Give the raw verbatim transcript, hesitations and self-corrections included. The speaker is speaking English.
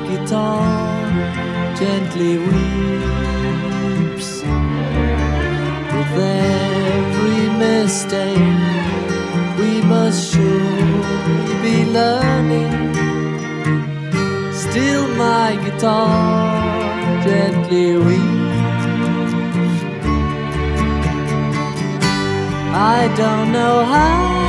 guitar gently weeps with every mistake. We must surely be learning. Still my guitar gently weeps. I don't know how